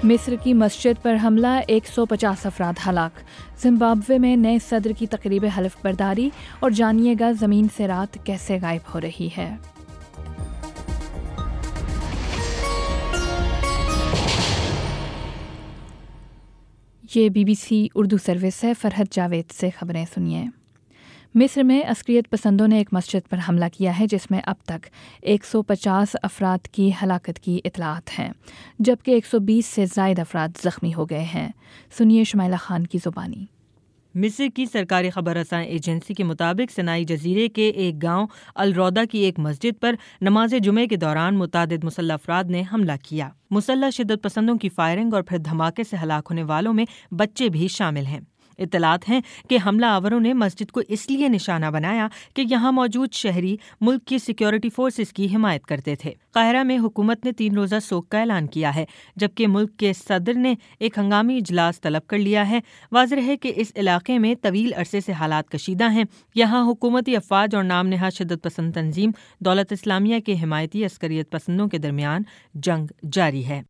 مصر کی مسجد پر حملہ، 150 افراد ہلاک۔ زمبابوے میں نئے صدر کی تقریب حلف برداری، اور جانیے گا زمین سے رات کیسے غائب ہو رہی ہے۔ یہ BBC اردو سروس ہے۔ فرحت جاوید سے خبریں سنیے۔ مصر میں عسکریت پسندوں نے ایک مسجد پر حملہ کیا ہے جس میں اب تک 150 افراد کی ہلاکت کی اطلاعات ہیں، جبکہ 120 سے زائد افراد زخمی ہو گئے ہیں۔ سنیے شمائلہ خان کی زبانی۔ مصر کی سرکاری خبر رساں ایجنسی کے مطابق سنائی جزیرے کے ایک گاؤں الروضہ کی ایک مسجد پر نماز جمعے کے دوران متعدد مسلح افراد نے حملہ کیا۔ مسلح شدت پسندوں کی فائرنگ اور پھر دھماکے سے ہلاک ہونے والوں میں بچے بھی شامل ہیں۔ اطلاعات ہیں کہ حملہ آوروں نے مسجد کو اس لیے نشانہ بنایا کہ یہاں موجود شہری ملک کی سیکیورٹی فورسز کی حمایت کرتے تھے۔ قاہرہ میں حکومت نے 3 روزہ سوگ کا اعلان کیا ہے، جبکہ ملک کے صدر نے ایک ہنگامی اجلاس طلب کر لیا ہے۔ واضح ہے کہ اس علاقے میں طویل عرصے سے حالات کشیدہ ہیں۔ یہاں حکومتی افواج اور نام نہاد شدت پسند تنظیم دولت اسلامیہ کے حمایتی عسکریت پسندوں کے درمیان جنگ جاری ہے۔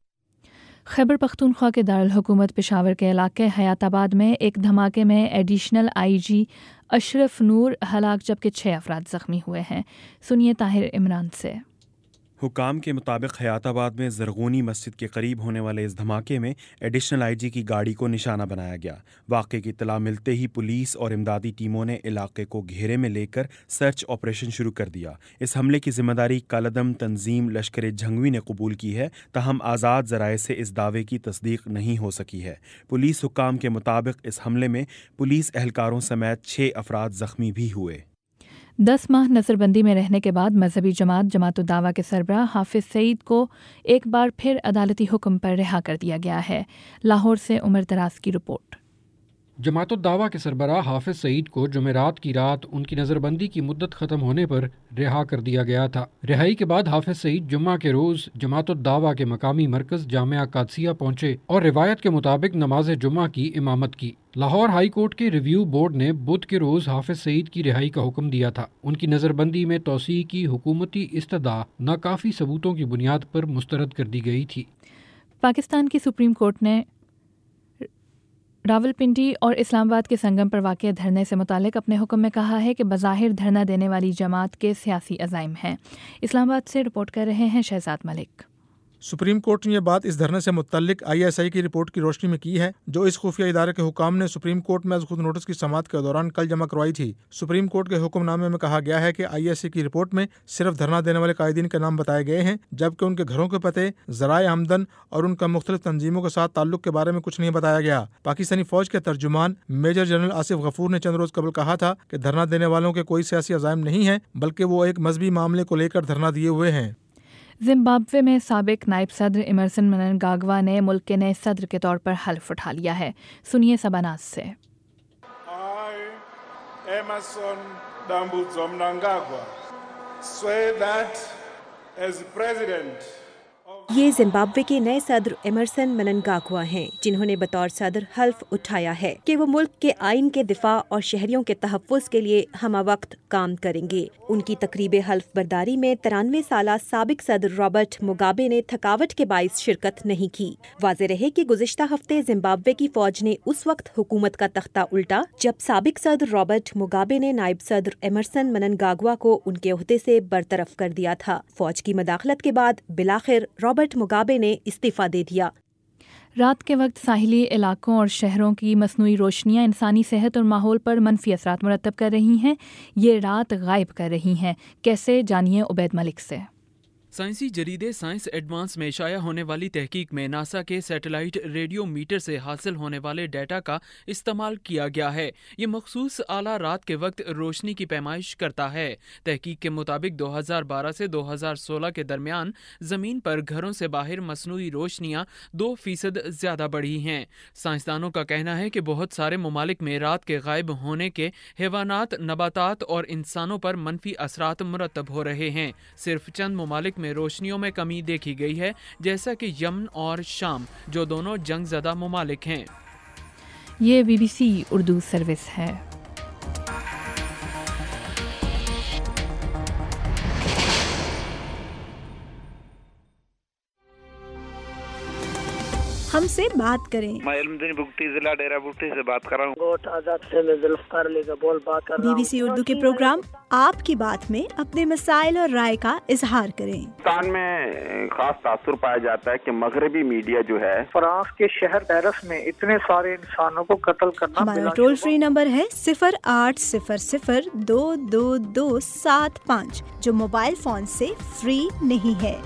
خیبر پختونخوا کے دارالحکومت پشاور کے علاقے حیات آباد میں ایک دھماکے میں ایڈیشنل IG اشرف نور ہلاک، جبکہ 6 افراد زخمی ہوئے ہیں۔ سنیے طاہر عمران سے۔ حکام کے مطابق حیات آباد میں زرغونی مسجد کے قریب ہونے والے اس دھماکے میں ایڈیشنل IG کی گاڑی کو نشانہ بنایا گیا۔ واقعے کی اطلاع ملتے ہی پولیس اور امدادی ٹیموں نے علاقے کو گھیرے میں لے کر سرچ آپریشن شروع کر دیا۔ اس حملے کی ذمہ داری کالعدم تنظیم لشکر جھنگوی نے قبول کی ہے، تاہم آزاد ذرائع سے اس دعوے کی تصدیق نہیں ہو سکی ہے۔ پولیس حکام کے مطابق اس حملے میں پولیس اہلکاروں سمیت 6 افراد زخمی بھی ہوئے۔ 10 ماہ نظر بندی میں رہنے کے بعد مذہبی جماعت الدعویٰ کے سربراہ حافظ سعید کو ایک بار پھر عدالتی حکم پر رہا کر دیا گیا ہے۔ لاہور سے عمر دراز کی رپورٹ۔ جماعت الدعویٰ کے سربراہ حافظ سعید کو جمعرات کی رات ان کی نظر بندی کی مدت ختم ہونے پر رہا کر دیا گیا تھا۔ رہائی کے بعد حافظ سعید جمعہ کے روز جماعت الدعویٰ کے مقامی مرکز جامعہ قادسیہ پہنچے اور روایت کے مطابق نماز جمعہ کی امامت کی۔ لاہور ہائی کورٹ کے ریویو بورڈ نے بدھ کے روز حافظ سعید کی رہائی کا حکم دیا تھا۔ ان کی نظر بندی میں توسیع کی حکومتی استدعا ناکافی ثبوتوں کی بنیاد پر مسترد کر دی گئی تھی۔ پاکستان کی سپریم کورٹ نے راولپنڈی اور اسلام آباد کے سنگم پر واقع دھرنے سے متعلق اپنے حکم میں کہا ہے کہ بظاہر دھرنا دینے والی جماعت کے سیاسی عزائم ہیں۔ اسلام آباد سے رپورٹ کر رہے ہیں شہزاد ملک۔ سپریم کورٹ نے یہ بات اس دھرنے سے متعلق ISI کی رپورٹ کی روشنی میں کی ہے، جو اس خفیہ ادارے کے حکام نے سپریم کورٹ میں از خود نوٹس کی سماعت کے دوران کل جمع کروائی تھی۔ سپریم کورٹ کے حکم نامے میں کہا گیا ہے کہ ISI کی رپورٹ میں صرف دھرنا دینے والے قائدین کے نام بتائے گئے ہیں، جبکہ ان کے گھروں کے پتے، ذرائع آمدن اور ان کا مختلف تنظیموں کے ساتھ تعلق کے بارے میں کچھ نہیں بتایا گیا۔ پاکستانی فوج کے ترجمان میجر جنرل آصف غفور نے چند روز قبل کہا تھا کہ دھرنا دینے والوں کے کوئی سیاسی عزائم نہیں ہیں، بلکہ وہ ایک مذہبی معاملے کو لے کر دھرنا دیے ہوئے ہیں۔ زمبابوے میں سابق نائب صدر ایمرسن مننگاگوا نے ملک کے نئے صدر کے طور پر حلف اٹھا لیا ہے۔ سنیے سباناز سے۔ Emerson Dambudzo Mnangagwa swear that as president یہ زمبابوے کے نئے صدر ایمرسن مننگاگوا ہیں، جنہوں نے بطور صدر حلف اٹھایا ہے کہ وہ ملک کے آئین کے دفاع اور شہریوں کے تحفظ کے لیے ہمہ وقت کام کریں گے۔ ان کی تقریب حلف برداری میں 93 سالہ سابق صدر رابرٹ مگابے نے تھکاوٹ کے باعث شرکت نہیں کی۔ واضح رہے کہ گزشتہ ہفتے زمبابوے کی فوج نے اس وقت حکومت کا تختہ الٹا جب سابق صدر رابرٹ مگابے نے نائب صدر ایمرسن مننگاگوا کو ان کے عہدے سے برطرف کر دیا تھا۔ فوج کی مداخلت کے بعد بالآخر رابرٹ مگابے نے استعفیٰ دے دیا۔ رات کے وقت ساحلی علاقوں اور شہروں کی مصنوعی روشنیاں انسانی صحت اور ماحول پر منفی اثرات مرتب کر رہی ہیں۔ یہ رات غائب کر رہی ہیں۔ کیسے، جانیے عبید ملک سے۔ سائنسی جریدے سائنس ایڈوانس میں شائع ہونے والی تحقیق میں ناسا کے سیٹلائٹ ریڈیو میٹر سے حاصل ہونے والے ڈیٹا کا استعمال کیا گیا ہے۔ یہ مخصوص آلہ رات کے وقت روشنی کی پیمائش کرتا ہے۔ تحقیق کے مطابق 2012 سے 2016 کے درمیان زمین پر گھروں سے باہر مصنوعی روشنیاں 2% زیادہ بڑھی ہیں۔ سائنسدانوں کا کہنا ہے کہ بہت سارے ممالک میں رات کے غائب ہونے کے حیوانات، نباتات اور انسانوں پر منفی اثرات مرتب ہو رہے ہیں۔ صرف چند ممالک میں روشنیوں میں کمی دیکھی گئی ہے، جیسا کہ یمن اور شام، جو دونوں جنگ زدہ ممالک ہیں۔ یہ BBC اردو سروس ہے۔ ہم سے بات کریں۔ میں علمدین بگٹی ضلع ڈیرہ بگٹی سے بات کر رہا ہوں۔ گوٹ آزاد سے میں ذوالفقار علی کا بول بات کر رہا ہوں۔ BBC اردو کے پروگرام آپ کی بات میں اپنے مسائل اور رائے کا اظہار کریں۔ پاکستان میں خاص تاثر پایا جاتا ہے کہ مغربی میڈیا جو ہے فرانس کے شہر پیرس میں اتنے سارے انسانوں کو قتل کرنا۔ ہمارا ٹول فری نمبر ہے 0800-2275 جو موبائل فون سے فری نہیں ہے۔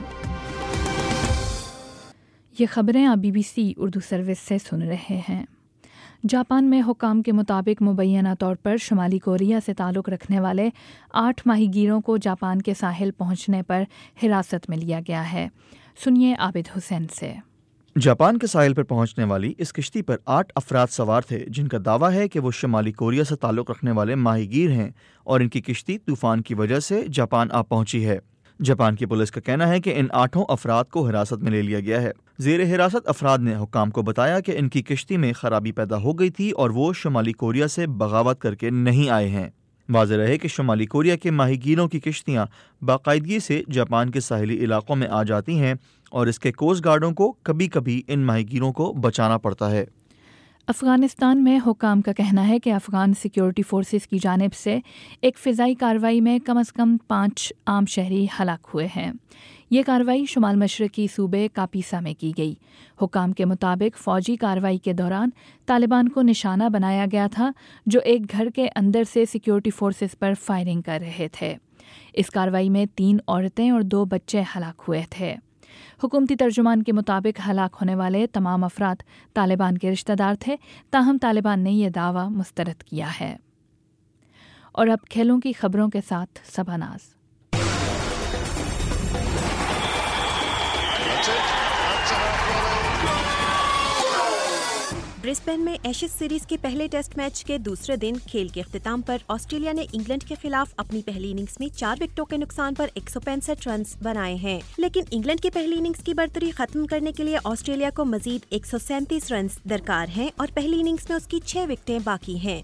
یہ خبریں آپ BBC اردو سروس سے سن رہے ہیں۔ جاپان میں حکام کے مطابق مبینہ طور پر شمالی کوریا سے تعلق رکھنے والے 8 ماہی گیروں کو جاپان کے ساحل پہنچنے پر حراست میں لیا گیا ہے۔ سنیے عابد حسین سے۔ جاپان کے ساحل پر پہنچنے والی اس کشتی پر 8 افراد سوار تھے جن کا دعویٰ ہے کہ وہ شمالی کوریا سے تعلق رکھنے والے ماہی گیر ہیں اور ان کی کشتی طوفان کی وجہ سے جاپان آ پہنچی ہے۔ جاپان کی پولیس کا کہنا ہے کہ ان 8 افراد کو حراست میں لے لیا گیا ہے۔ زیر حراست افراد نے حکام کو بتایا کہ ان کی کشتی میں خرابی پیدا ہو گئی تھی اور وہ شمالی کوریا سے بغاوت کر کے نہیں آئے ہیں۔ واضح رہے کہ شمالی کوریا کے ماہی گیروں کی کشتیاں باقاعدگی سے جاپان کے ساحلی علاقوں میں آ جاتی ہیں اور اس کے کوسٹ گارڈوں کو کبھی کبھی ان ماہی گیروں کو بچانا پڑتا ہے۔ افغانستان میں حکام کا کہنا ہے کہ افغان سیکیورٹی فورسز کی جانب سے ایک فضائی کارروائی میں کم از کم 5 عام شہری ہلاک ہوئے ہیں۔ یہ کارروائی شمال مشرقی صوبے کاپیسا میں کی گئی۔ حکام کے مطابق فوجی کارروائی کے دوران طالبان کو نشانہ بنایا گیا تھا جو ایک گھر کے اندر سے سیکیورٹی فورسز پر فائرنگ کر رہے تھے۔ اس کارروائی میں 3 عورتیں اور 2 بچے ہلاک ہوئے تھے۔ حکومتی ترجمان کے مطابق ہلاک ہونے والے تمام افراد طالبان کے رشتہ دار تھے، تاہم طالبان نے یہ دعویٰ مسترد کیا ہے۔ اور اب کھیلوں کی خبروں کے ساتھ صبا ناز۔ برسبین میں ایشز سیریز کے پہلے ٹیسٹ میچ کے دوسرے دن کھیل کے اختتام پر آسٹریلیا نے انگلینڈ کے خلاف اپنی پہلی اننگز میں 4 وکٹوں کے نقصان پر 165 رنز بنائے ہیں، لیکن انگلینڈ کی پہلی اننگز کی برتری ختم کرنے کے لیے آسٹریلیا کو مزید 137 رنز درکار ہیں اور پہلی اننگز میں اس کی 6 وکٹیں باقی ہیں۔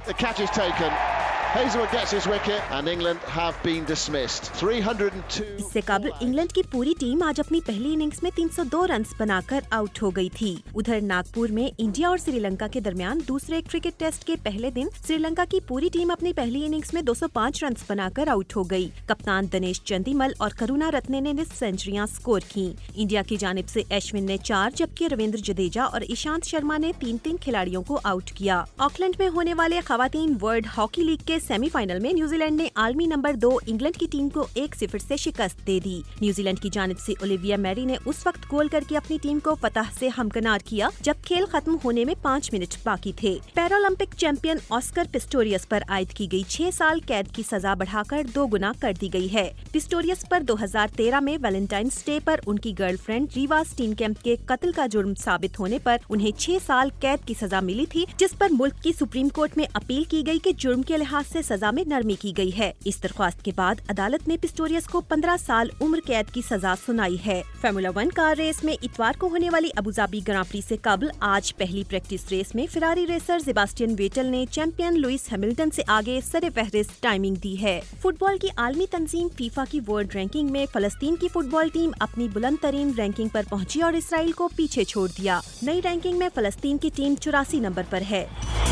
اس سے قبل انگلینڈ کی پوری ٹیم آج اپنی پہلی اننگز میں 302 رنز بنا کر آؤٹ ہو گئی تھی۔ ادھر ناگپور میں انڈیا اور سری لنکا کے درمیان دوسرے کرکٹ ٹیسٹ کے پہلے دن سری لنکا کی پوری ٹیم اپنی پہلی اننگز میں 205 رنز بنا کر آؤٹ ہو گئی۔ کپتان دنیش چندیمل اور کرونا رتنے نے نصف سینچریاں سکور کیں۔ انڈیا کی جانب سے ایشون نے 4 جبکہ رویندر جڈیجا اور ایشانت شرما نے 3 کھلاڑیوں کو آؤٹ کیا۔ آکلینڈ میں ہونے والے خواتین ورلڈ ہاکی لیگ کے سیمی فائنل میں نیوزی لینڈ نے عالمی نمبر 2 انگلینڈ کی ٹیم کو 1-0 سے شکست دے دی۔ نیوزی لینڈ کی جانب سے اولیویا میری نے اس وقت گول کر کے اپنی ٹیم کو فتح سے ہمکنار کیا جب کھیل ختم ہونے میں 5 منٹ باقی تھے۔ پیرالمپک چیمپئن آسکر پسٹوریس پر عائد کی گئی 6 سال قید کی سزا بڑھا کر 2 گنا کر دی گئی ہے۔ پسٹوریس پر 2013 میں ویلنٹائنس ڈے پر ان کی گرل فرینڈ ریوا اسٹینکیمپ کے قتل کا جرم ثابت ہونے پر انہیں 6 سال قید کی سزا ملی تھی، جس پر ملک کی سپریم کورٹ میں اپیل کی گئی کہ جرم کے لحاظ سے سزا میں نرمی کی گئی ہے۔ اس درخواست کے بعد عدالت نے پسٹوریس کو 15 سال عمر قید کی سزا سنائی ہے۔ فارمولا 1 کار ریس میں اتوار کو ہونے والی ابوظہبی گراں پری سے قبل آج پہلی پریکٹس ریس میں فراری ریسر سیباسٹین ویٹل نے چیمپئن لوئس ہیملٹن سے آگے سر فہرست ٹائمنگ دی ہے۔ فٹ بال کی عالمی تنظیم فیفا کی ورلڈ رینکنگ میں فلسطین کی فٹ بال ٹیم اپنی بلند ترین رینکنگ پر پہنچی اور اسرائیل کو پیچھے چھوڑ دیا۔ نئی رینکنگ میں فلسطین کی ٹیم 84 نمبر پر ہے۔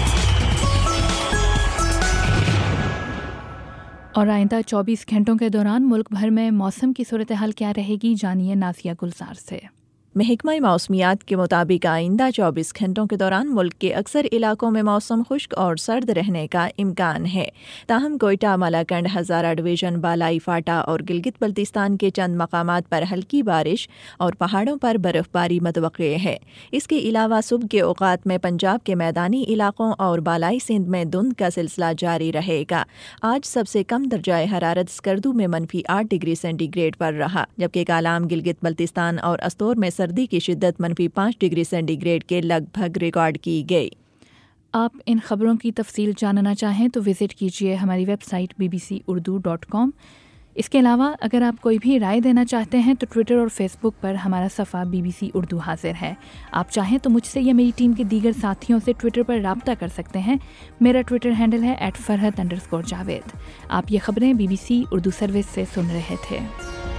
اور آئندہ 24 گھنٹوں کے دوران ملک بھر میں موسم کی صورتحال کیا رہے گی، جانیے نازیہ گلزار سے۔ محکمہ موسمیات کے مطابق آئندہ 24 گھنٹوں کے دوران ملک کے اکثر علاقوں میں موسم خشک اور سرد رہنے کا امکان ہے، تاہم کوئٹہ، مالاکنڈ، ہزارہ ڈویژن، بالائی فاٹا اور گلگت بلتستان کے چند مقامات پر ہلکی بارش اور پہاڑوں پر برف باری متوقع ہے۔ اس کے علاوہ صبح کے اوقات میں پنجاب کے میدانی علاقوں اور بالائی سندھ میں دھند کا سلسلہ جاری رہے گا۔ آج سب سے کم درجہ حرارت اسکردو میں -8 ڈگری سینٹی گریڈ پر رہا، جبکہ کالام، گلگت بلتستان اور استور میں سردی کی شدت -5 ڈگری سینٹی گریڈ کے لگ بھگ ریکارڈ کی گئی۔ آپ ان خبروں کی تفصیل جاننا چاہیں تو وزٹ کیجیے ہماری ویب سائٹ bbcurdu.com۔ اس کے علاوہ اگر آپ کوئی بھی رائے دینا چاہتے ہیں تو ٹویٹر اور فیس بک پر ہمارا صفحہ BBC اردو حاضر ہے۔ آپ چاہیں تو مجھ سے یا میری ٹیم کے دیگر ساتھیوں سے ٹویٹر پر رابطہ کر سکتے ہیں۔ میرا ٹویٹر ہینڈل ہے @فرحت_جاوید۔ آپ یہ خبریں BBC اردو سروس سے سن رہے تھے۔